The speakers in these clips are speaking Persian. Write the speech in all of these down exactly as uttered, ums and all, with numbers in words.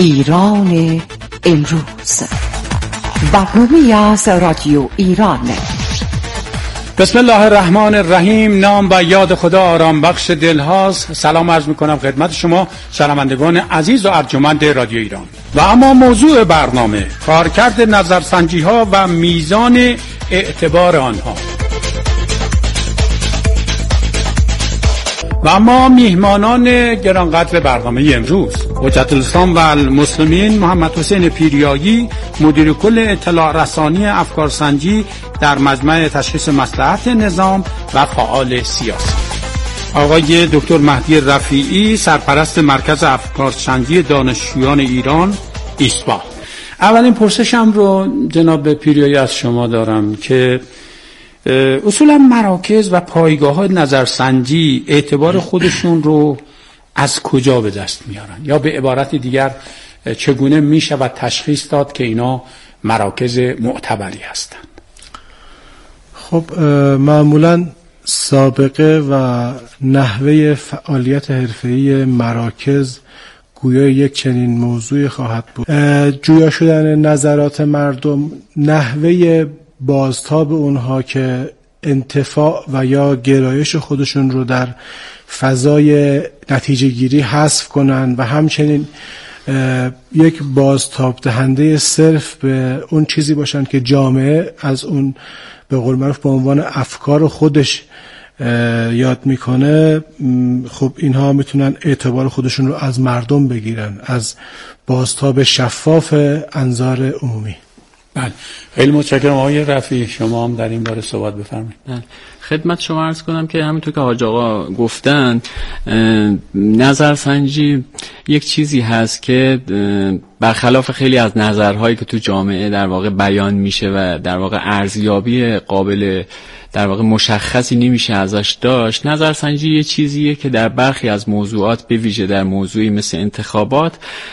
ایران امروز، برنامه‌ای از رادیو ایران. بسم الله الرحمن الرحیم. نام و یاد خدا آرام بخش دلهاست. سلام عرض میکنم خدمت شما شنوندگان عزیز و ارجمند رادیو ایران. و اما موضوع برنامه کارکرد نظرسنجی ها و میزان اعتبار آنها. و اما میهمانان گرانقدر برنامه امروز: حجت الاسلام و المسلمین محمد حسین پیریایی، مدیر کل اطلاع رسانی افکارسنجی در مجمع تشخیص مصلحت نظام و فعال سیاسی. آقای دکتر مهدی رفیعی، سرپرست مرکز افکارسنجی دانشجویان ایران ایسپا. اولین پرسشم رو جناب پیریایی از شما دارم که اصولا مراکز و پایگاه‌های نظرسنجی اعتبار خودشون رو از کجا به دست میارن، یا به عبارت دیگر چگونه میشه و تشخیص داد که اینا مراکز معتبری هستند؟ خب معمولا سابقه و نحوه فعالیت حرفه‌ای مراکز گویا یک چنین موضوعی خواهد بود. جویا شدن نظرات مردم، نحوه بازتاب اونها که انتفاع و یا گرایش خودشون رو در فضای نتیجه گیری حذف کنن و همچنین یک بازتاب دهنده صرف به اون چیزی باشن که جامعه از اون به قول معروف به عنوان افکار خودش یاد میکنه. خب اینها میتونن اعتبار خودشون رو از مردم بگیرن، از بازتاب شفاف انظار عمومی. بله، خیلی متشکرم. آقای رفیعی، شما هم در این باره صحبت بفرمایید. خدمت شما عرض کنم که همونطور که حاج آقا گفتن، نظرسنجی یک چیزی هست که برخلاف خیلی از نظرهایی که تو جامعه در واقع بیان میشه و در واقع ارزیابی قابل در واقع مشخصی نمیشه ازش داشت، نظرسنجی یه چیزیه که در برخی از موضوعات، به ویژه در موضوعی مثل انتخابات،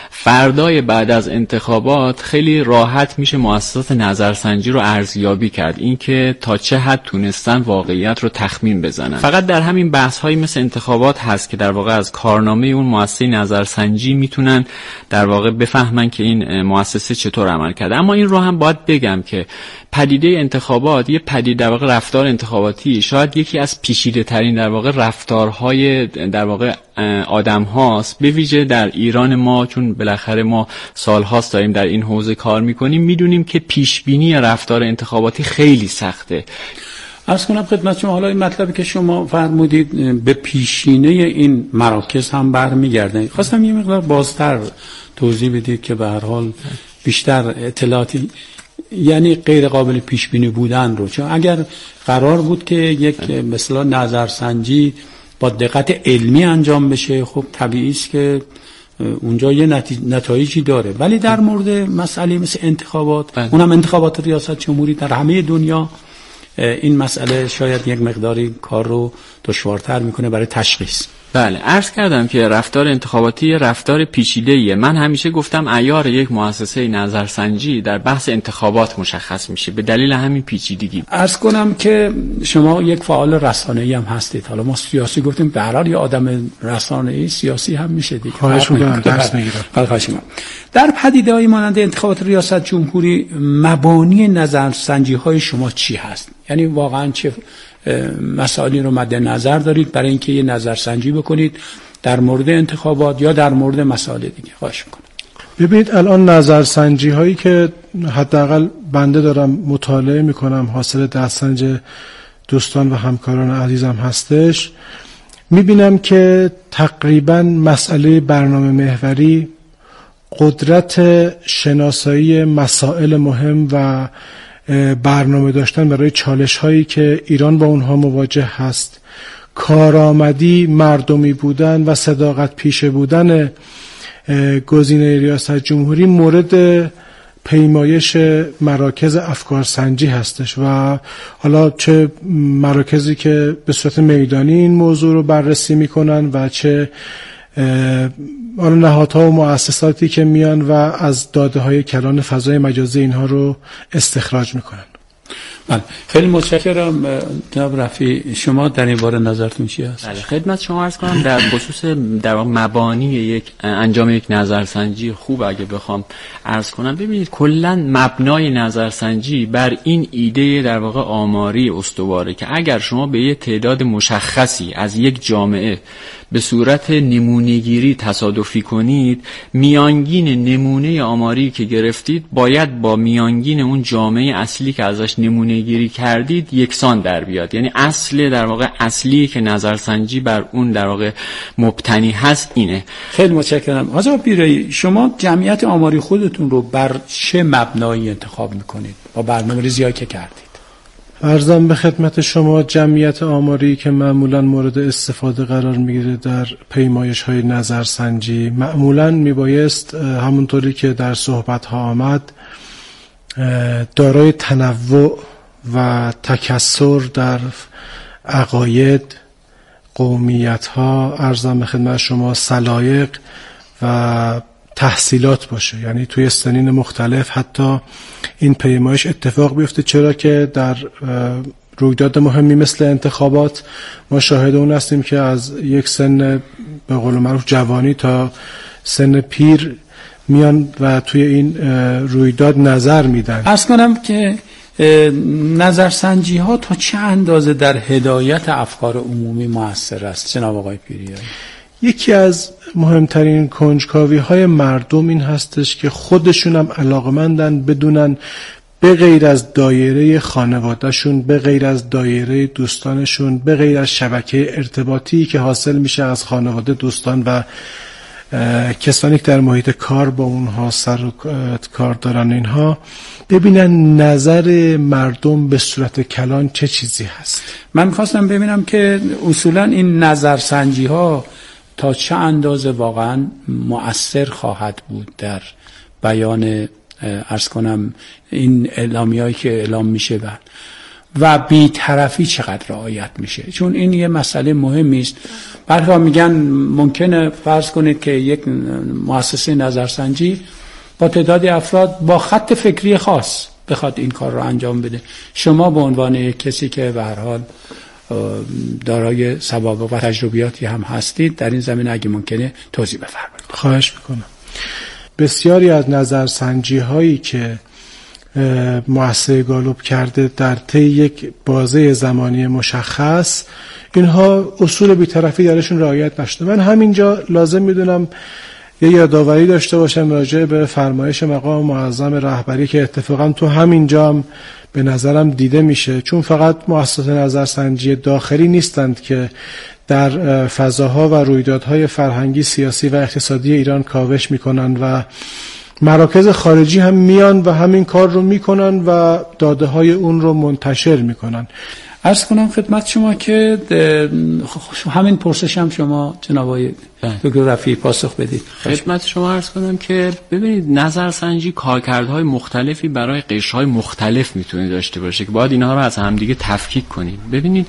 فردای بعد از انتخابات خیلی راحت میشه مؤسسات نظرسنجی رو ارزیابی کرد، اینکه تا چه حد تونستن واقعیت رو تخمین بزنن. فقط در همین بحث‌های مثل انتخابات هست که در واقع از کارنامه اون مؤسسه نظرسنجی میتونن در واقع بفهمن که این مؤسسه چطور عمل کرده. اما این رو هم باید بگم که پدیده انتخابات، یه پدیده در واقع رفتار انتخاباتی، شاید یکی از پیچیده ترین در واقع رفتارهای در واقع آدم هاست، به ویژه در ایران ما، چون بالاخره ما سالهاست داریم در این حوزه کار میکنیم، میدونیم که پیشبینی رفتار انتخاباتی خیلی سخته. عرض کنم خدمت شما، حالا این مطلبی که شما فرمودید به پیشینه این مراکز هم برمیگرده. خواستم یه مقدار بازتر توضیح بدید که به هر حال بیشتر اطلاعاتی، یعنی غیر قابل پیش بینی بودن رو، چون اگر قرار بود که یک مثلا نظرسنجی با دقت علمی انجام بشه، خب طبیعی است که اونجا یه نتایجی داره. ولی در مورد مسئله مثل انتخابات، اونم انتخابات ریاست جمهوری در همه دنیا، این مسئله شاید یک مقداری کار رو دشوارتر میکنه برای تشخیص. بله، عرض کردم که رفتار انتخاباتی رفتار پیچیده‌ایه. من همیشه گفتم عیار یک مؤسسه نظرسنجی در بحث انتخابات مشخص میشه به دلیل همین پیچیدگی. عرض کنم که شما یک فعال رسانه‌ای هم هستید. حالا ما سیاسی گفتیم، به هر حال یه آدم رسانه‌ای سیاسی هم میشه دیگه. خواهش می‌کنم، درس میگیرم. خواهش می‌کنم. در پدیده‌های مانند انتخابات ریاست جمهوری، مبانی نظرسنجی‌های شما چی هست؟ یعنی واقعاً چه مسائلی رو مد نظر دارید برای اینکه یه نظرسنجی بکنید در مورد انتخابات یا در مورد مسائل دیگه؟ خواهش میکنم. ببینید الان نظرسنجی هایی که حداقل بنده دارم مطالعه میکنم، حاصل دستسنج دوستان و همکاران عزیزم هستش، میبینم که تقریبا مسئله برنامه محوری، قدرت شناسایی مسائل مهم و برنامه داشتن برای چالش هایی که ایران با اونها مواجه هست، کارآمدی، مردمی بودن و صداقت پیشه بودن گزینه ریاست جمهوری مورد پیمایش مراکز افکارسنجی هستش و حالا چه مراکزی که به صورت میدانی این موضوع رو بررسی میکنن و چه حالا نهادها و مؤسساتی که میان و از داده های کلان فضای مجازی اینها رو استخراج میکنن. بله، خیلی متشکرم جناب رفیع. شما در این باره نظرتون چی است؟ بله، خدمت شما عرض کنم در خصوص در واقع مبانی یک انجام یک نظرسنجی خوب اگه بخوام عرض کنم، ببینید کلا مبنای نظرسنجی بر این ایده در واقع آماری استواره که اگر شما به یک تعداد مشخصی از یک جامعه به صورت نمونه‌گیری تصادفی کنید، میانگین نمونه آماری که گرفتید باید با میانگین اون جامعه اصلی که ازش نمونه‌گیری کردید یکسان در بیاد. یعنی اصل در واقع اصلی که نظرسنجی بر اون در واقع مبتنی هست اینه. خیلی متشکرم. حاج پیرایی، شما جمعیت آماری خودتون رو بر چه مبنایی انتخاب میکنید با برنامه‌ریزی‌هایی که کردید؟ عرضم به خدمت شما جمعیت آماری که معمولا مورد استفاده قرار میگیره در پیمایش های نظرسنجی معمولا میبایست همونطوری که در صحبت ها آمد دارای تنوع و تکثر در عقاید، قومیت ها، عرضم به خدمت شما سلایق و تحصیلات باشه. یعنی توی سنین مختلف حتی این پیمایش اتفاق بیفته، چرا که در رویداد مهمی مثل انتخابات ما شاهد اون هستیم که از یک سن به قول معروف جوانی تا سن پیر میان و توی این رویداد نظر میدن. عرض کنم که نظرسنجی ها تا چه اندازه در هدایت افکار عمومی مؤثر است جناب آقای پیریایی؟ یکی از مهمترین کنجکاوی های مردم این هستش که خودشون هم علاقمندن بدونن به غیر از دایره خانوادهشون، به غیر از دایره دوستانشون، به غیر از شبکه ارتباطی که حاصل میشه از خانواده، دوستان و کسانی که در محیط کار با اونها سر و کار دارن، اینها ببینن نظر مردم به صورت کلان چه چیزی هست. من خواستم ببینم که اصولا این نظرسنجی ها تا چه اندازه واقعا مؤثر خواهد بود در بیان عرض کنم این اعلامیه‌ای که اعلام میشه و و بی‌طرفی چقدر رعایت میشه، چون این یه مسئله مهمی است. برخی میگن ممکنه فرض کنید که یک مؤسسه نظرسنجی با تعدادی افراد با خط فکری خاص بخواد این کار رو انجام بده. شما به عنوان یک کسی که به هر حال دارای سوابق و تجربیاتی هم هستید در این زمینه اگه ممکنه توضیح بفرمایید. خواهش میکنم. بسیاری از نظرسنجی هایی که مؤسسه گالوب کرده در طی یک بازه زمانی مشخص، اینها اصول بی‌طرفی درشون رعایت نشده. من همینجا لازم میدونم یه یادآوری داشته باشم راجع به فرمایش مقام معظم رهبری که اتفاقا تو همینجا هم به نظرم دیده میشه، چون فقط مؤسسات نظرسنجی داخلی نیستند که در فضاها و رویدادهای فرهنگی، سیاسی و اقتصادی ایران کاوش میکنن و مراکز خارجی هم میان و همین کار رو میکنن و داده های اون رو منتشر میکنن. عرض کنم خدمت شما که همین پرسش هم شما جناب آقای دکتر رفیعی پاسخ بدید. خدمت شما عرض کنم که ببینید نظرسنجی کارکردهای مختلفی برای قشرهای مختلف میتونه داشته باشه که باید اینها رو از همدیگه تفکیک کنید. ببینید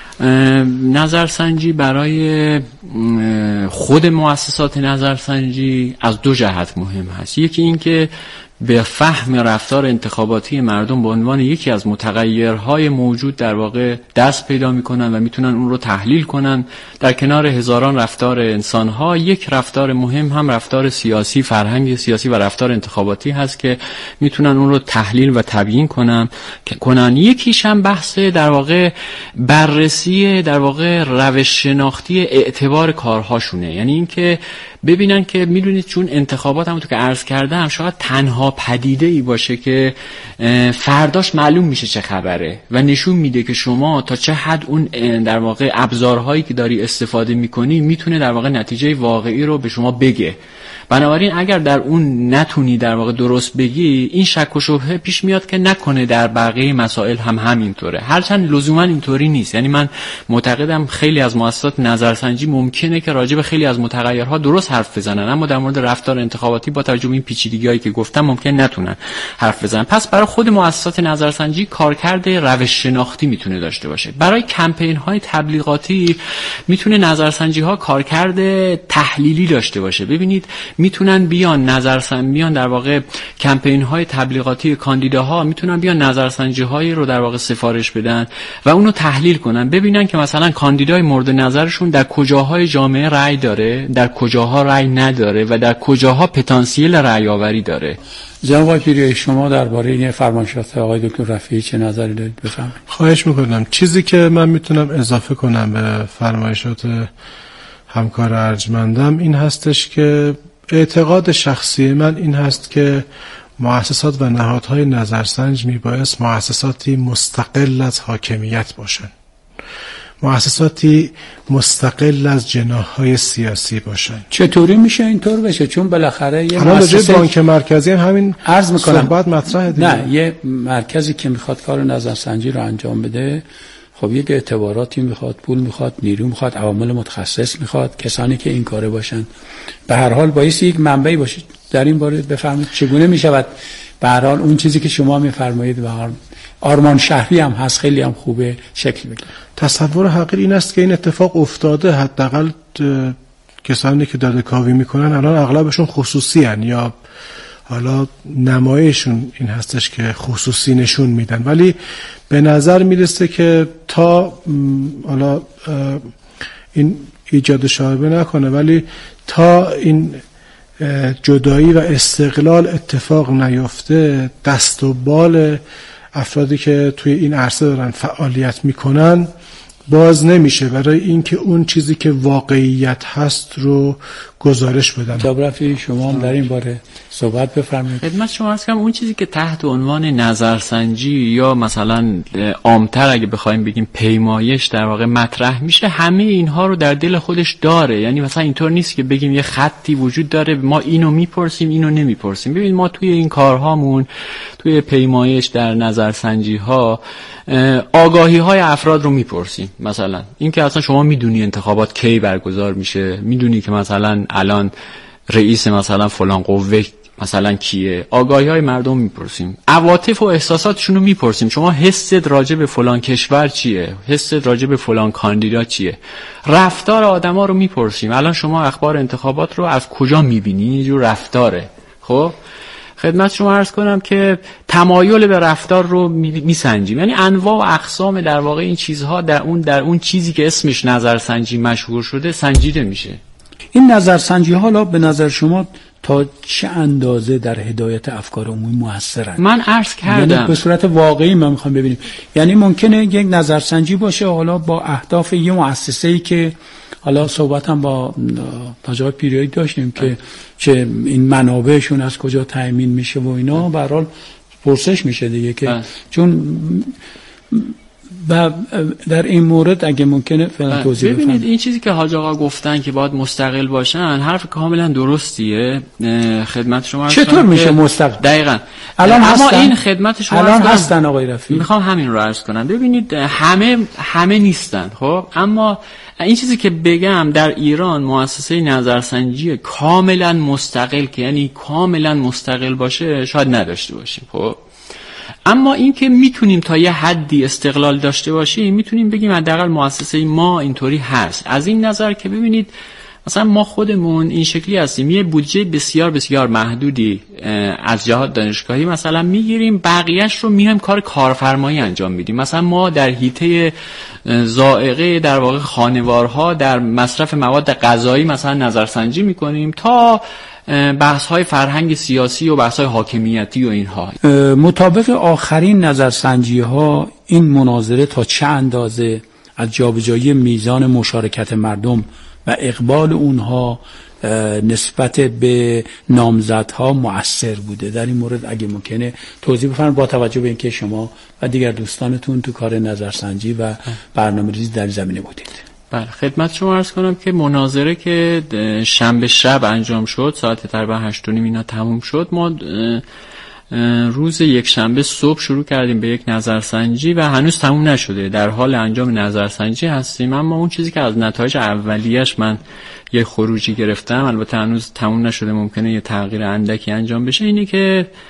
نظرسنجی برای خود مؤسسات نظرسنجی از دو جهت مهم هست. یکی این که به فهم رفتار انتخاباتی مردم به عنوان یکی از متغیرهای موجود در واقع دست پیدا میکنن و میتونن اون رو تحلیل کنن. در کنار هزاران رفتار انسانها یک رفتار مهم هم رفتار سیاسی، فرهنگ سیاسی و رفتار انتخاباتی هست که میتونن اون رو تحلیل و تبیین کنن کنن یکیش هم بحث در واقع بررسی در واقع روش شناختی اعتبار کارهاشونه. یعنی اینکه ببینن که میدونید چون انتخابات همونطور که عرض کردم شاید تنها پدیده ای باشه که فرداش معلوم میشه چه خبره و نشون میده که شما تا چه حد اون در واقع ابزارهایی که داری استفاده میکنی میتونه در واقع نتیجه واقعی رو به شما بگه. بنابراین اگر در اون نتونی در واقع درست بگی، این شک و شبهه پیش میاد که نکنه در بقیه مسائل هم همینطوره، هرچند لزوما اینطوری نیست. یعنی من معتقدم خیلی از مؤسسات نظرسنجی ممکنه که راجع به خیلی از متغیرها درست حرف بزنن، اما در مورد رفتار انتخاباتی با توجه به این پیچیدگی‌هایی که گفتم ممکن نتونن حرف بزنن. پس برای خود مؤسسات نظرسنجی کارکرد روش شناختی میتونه داشته باشه. برای کمپین‌های تبلیغاتی میتونه نظرسنجی‌ها کارکرد تحلیلی داشته باشه. ببینید میتونن بیان نظرسنجی بیان در واقع کمپین های تبلیغاتی کاندیداها میتونن بیان نظرسنجی هایی رو در واقع سفارش بدن و اونو تحلیل کنن، ببینن که مثلا کاندیدای مورد نظرشون در کجاهای جامعه رأی داره، در کجاها رأی نداره و در کجاها پتانسیل رأی آوری داره. جناب آقای پیریایی، شما درباره این فرمایشات آقای دکتر رفیعی چه نظری دارید؟ بفرمایید. خواهش میکنم. چیزی که من میتونم اضافه کنم به فرمایشات همکار ارجمندم این هستش که اعتقاد شخصی من این هست که مؤسسات و نهادهای نظرسنج میبایست مؤسساتی مستقل از حاکمیت باشن، مؤسساتی مستقل از جناح‌های سیاسی باشن. چطوری میشه اینطور بشه؟ چون بالاخره یه مؤسسه بانک مرکزی هم همین عرض میکنم صحبت مطرحه دیگه. نه، یه مرکزی که میخواد کار نظرسنجی رو انجام بده، خب یک اعتباراتی میخواد، پول میخواد، نیرو میخواد، عوامل متخصص میخواد، کسانی که این کاره باشن. به هر حال باید یک منبعی باشه. در این باره بفرمایید چگونه میشود به هر حال اون چیزی که شما میفرمایید به هر آرمان شهری هم هست، خیلی هم خوبه، شکل بگیره. تصور حقیر این است که این اتفاق افتاده. حداقل کسانی که داده کاوی میکنن الان اغلبشون خصوصی هن یا حالا نمایشون این هستش که خصوصی نشون میدن، ولی به نظر میرسه که تا حالا این ایجاد شایبه نکنه، ولی تا این جدایی و استقلال اتفاق نیفته دست و بال افرادی که توی این عرصه دارن فعالیت میکنن باز نمیشه برای اینکه اون چیزی که واقعیت هست رو گزارش بدن. جناب رفیعی، شما هم در این باره صحبت بفرمایید. خدمت شما عرض کنم اون چیزی که تحت عنوان نظرسنجی یا مثلا عامتر اگه بخوایم بگیم پیمایش در واقع مطرح میشه، همه اینها رو در دل خودش داره. یعنی مثلا اینطور نیست که بگیم یه خطی وجود داره ما اینو میپرسیم اینو نمیپرسیم. ببینید ما توی این کارهامون، توی پیمایش در نظرسنجی ها، آگاهی های افراد رو میپرسیم. مثلا اینکه اصلا شما میدونی انتخابات کی برگزار میشه، میدونی که مثلا الان رئیس مثلا فلان قوه مثلا کیه، آگاهی های مردم میپرسیم، عواطف و احساساتشون رو میپرسیم. شما حست راجع به فلان کشور چیه، حست راجع به فلان کاندیدا چیه، رفتار آدما رو میپرسیم. الان شما اخبار انتخابات رو از کجا میبینی؟ یه جور رفتاره. خب خدمت شما عرض کنم که تمایل به رفتار رو میسنجیم، یعنی انواع و اقسام در واقع این چیزها در اون در اون چیزی که اسمش نظرسنجی مشهور شده سنجیده میشه. این نظرسنجی حالا به نظر شما تا چه اندازه در هدایت افکار عمومی موثرن؟ من عرض کردم یعنی به صورت واقعی من میخوام ببینیم، یعنی ممکنه یک نظرسنجی باشه حالا با اهداف یه مؤسسه‌ای که حالا صحبت هم با آقای پیریایی داشتیم که چه این منابعشون از کجا تامین میشه و اینا، به هر حال پرسش میشه دیگه که اه. چون و در این مورد اگه ممکنه فعلا توضیح ببینید بفهم. این چیزی که حاج آقا گفتن که باید مستقل باشن حرف کاملا درستیه. خدمت شما چطور میشه مستقل؟ دقیقاً الان اما هستن. این خدمت شما الان هستن آقای رفیعی. میخوام همین رو عرض کنم. ببینید همه همه نیستن، خب اما این چیزی که بگم در ایران مؤسسه نظرسنجی کاملا مستقل که یعنی کاملا مستقل باشه شاید نداشته باشیم. خب اما این که میتونیم تا یه حدی استقلال داشته باشیم، میتونیم بگیم حداقل مؤسسه ما اینطوری هست. از این نظر که ببینید مثلا ما خودمون این شکلی هستیم، یه بودجه بسیار بسیار محدودی از جهات دانشگاهی مثلا میگیریم، بقیهش رو میایم کار کارفرمایی انجام میدیم. مثلا ما در حیطه ذائقه در واقع خانوارها در مصرف مواد غذایی مثلا نظرسنجی میکنیم تا بحث های فرهنگ سیاسی و بحث های حاکمیتی و اینها. مطابق آخرین نظرسنجی ها این مناظره تا چه اندازه از جابجایی میزان مشارکت مردم و اقبال اونها نسبت به نامزدها مؤثر بوده؟ در این مورد اگه ممکنه توضیح بفرمایید با توجه به اینکه شما و دیگر دوستانتون تو کار نظرسنجی و برنامه‌ریزی در زمینه بودید. بله خدمت شما عرض کنم که مناظره که شنبه شب انجام شد ساعت تقریبا هشت و نیم اینا تموم شد، ما روز یک شنبه صبح شروع کردیم به یک نظرسنجی و هنوز تموم نشده، در حال انجام نظرسنجی هستیم. اما اون چیزی که از نتایج اولیه‌اش من یه خروجی گرفتم، البته هنوز تموم نشده، ممکنه یه تغییر اندکی انجام بشه، اینه که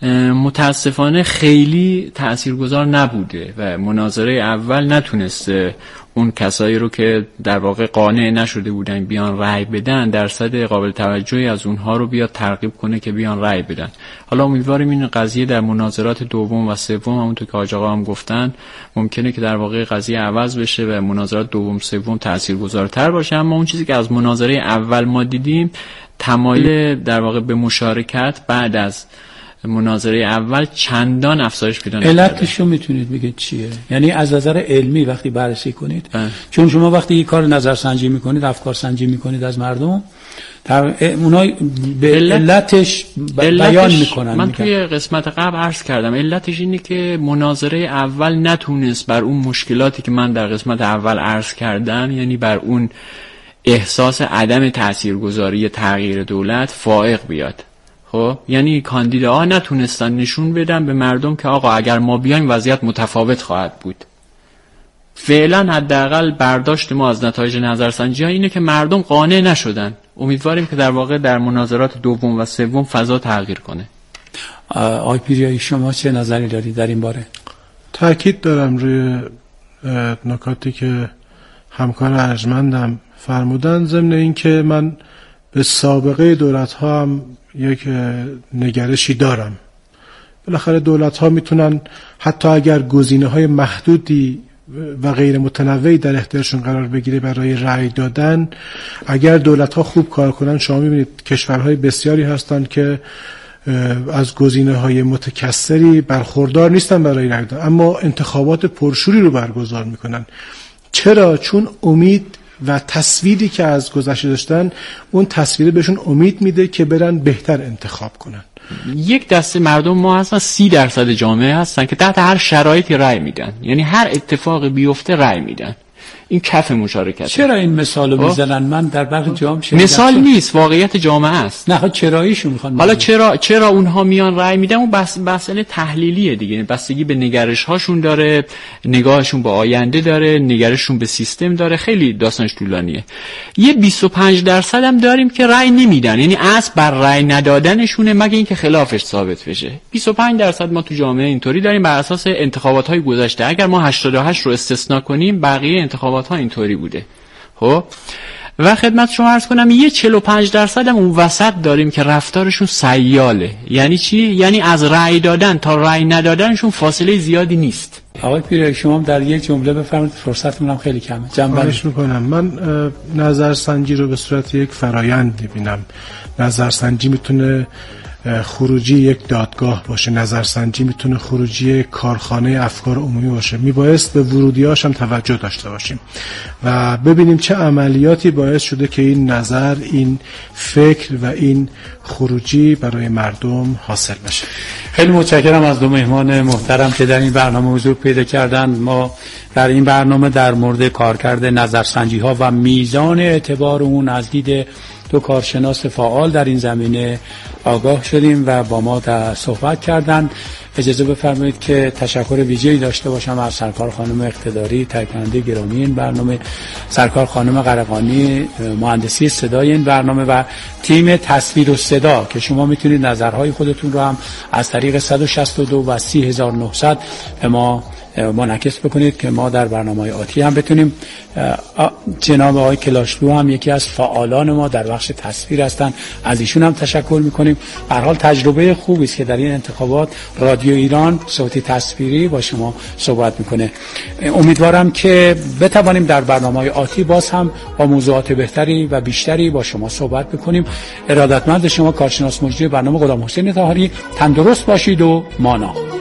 متاسفانه خیلی تاثیرگذار نبوده و مناظره اول نتونسته اون کسایی رو که در واقع قانع نشده بودن بیان رأی بدن درصد قابل توجهی از اونها رو بیاد ترغیب کنه که بیان رأی بدن. حالا امیدواریم این قضیه در مناظرات دوم و سوم همونطور که حاج آقا هم گفتن ممکنه که در واقع قضیه عوض بشه و مناظرات دوم سوم تاثیرگذارتر باشه. اما اون چیزی که از مناظره اول ما دیدیم تمایل در واقع به مشارکت بعد از مناظره اول چندان افزایش پیدا نکرده. علتش رو میتونید بگید چیه؟ یعنی از نظر علمی وقتی بررسی کنید اه. چون شما وقتی یک کار نظرسنجی میکنید، افکار سنجی میکنید از مردم، اونها به علتش بیان میکنن. من توی قسمت قبل عرض کردم علتش اینه که مناظره اول نتونست بر اون مشکلاتی که من در قسمت اول عرض کردم، یعنی بر اون احساس عدم تاثیرگذاری تغییر دولت فائق بیاد. خب یعنی کاندیداها نتونستن نشون بدن به مردم که آقا اگر ما بیایم وضعیت متفاوت خواهد بود. فعلا حداقل برداشت ما از نتایج نظرسنجی ها اینه که مردم قانع نشدن. امیدواریم که در واقع در مناظرات دوم و سوم فضا تغییر کنه. آقای پیریایی شما چه نظری دارید در این باره؟ تأکید دارم روی نکاتی که همکار ارجمندم فرمودن، ضمن این که من به سابقه دولت ها هم یک نگرشی دارم. بالاخره دولت ها میتونن حتی اگر گزینه های محدودی و غیر متنوعی در اختیارشون قرار بگیره برای رأی دادن، اگر دولت ها خوب کار کنن، شما میبینید کشورهای بسیاری هستند که از گزینه های متکثری برخوردار نیستن برای رأی دادن، اما انتخابات پرشوری رو برگزار میکنن. چرا؟ چون امید و تصویری که از گذشته داشتن، اون تصویر بهشون امید میده که برن بهتر انتخاب کنن. یک دسته مردم ما هستن سی درصد جامعه هستن که تحت هر شرایطی رأی میدن، یعنی هر اتفاقی بیفته رأی میدن. این کف مشارکت. چرا این مثالو میزنن؟ من در برخی جام شنیدم. مثال نیست، واقعیت جامعه است. نه چراییشو میخوان. حالا چرا چرا اونها میان رأی میدن؟ اون بس مسئله تحلیلیه دیگه، بستگی به نگرش هاشون داره، نگاهشون به آینده داره، نگرششون به سیستم داره، خیلی داستانش طولانیه. یه بیست و پنج درصد هم داریم که رأی نمیدن، یعنی اصل بر رأی ندادنشونه مگه اینکه خلافش ثابت بشه. بیست و پنج درصد ما تو جامعه اینطوری داریم بر اساس انتخابات های گذشته. اگر ما هشتاد و هشت رو استثنا کنیم بقیه انتخابات ها اینطوری بوده. خب و خدمت شما عرض کنم یه چهل و پنج درصد هم اون وسط داریم که رفتارشون سیاله. یعنی چی؟ یعنی از رأی دادن تا رأی ندادنشون فاصله زیادی نیست. آقای پیریایی شما در یک جمله بفرمایید، فرصتمون هم خیلی کمه. جنبندی میکنم. من نظرسنجی رو به صورت یک فرایند میبینم. نظرسنجی میتونه خروجی یک دادگاه باشه، نظرسنجی میتونه خروجی کارخانه افکار عمومی باشه. میبایست به ورودیاش هم توجه داشته باشیم و ببینیم چه عملیاتی باعث شده که این نظر، این فکر و این خروجی برای مردم حاصل بشه. خیلی متشکرم از دو مهمان محترم که در این برنامه حضور پیدا کردن. ما در این برنامه در مورد کارکرد نظرسنجی ها و میزان اعتبار اون از دید دو کارشناس فعال در این زمینه آگاه شدیم و با ما در صحبت کردند. اجازه بفرمایید که تشکر ویژه‌ای داشته باشم از سرکار خانم اقتداری، تهیه‌کننده گرامی این برنامه، سرکار خانم قرقانی، مهندسی صدای این برنامه و تیم تصویر و صدا که شما میتونید نظرهای خودتون رو هم از طریق صد و شصت و دو و سی هزار و نهصد به ما منعکس بکنید که ما در برنامه‌های آتی هم بتونیم. جناب آقای کلاشلو هم یکی از فعالان ما در بخش تصویر هستند، از ایشون هم تشکر میکنیم. به هر حال تجربه خوبی است که در این انتخابات رادیو ایران صوتی تصویری با شما صحبت میکنه. امیدوارم که بتوانیم در برنامه‌های آتی باز هم با موضوعات بهتری و بیشتری با شما صحبت بکنیم. ارادتمند شما کارشناس مجری برنامه غلام حسین طاهری. تندرست باشید و مانا.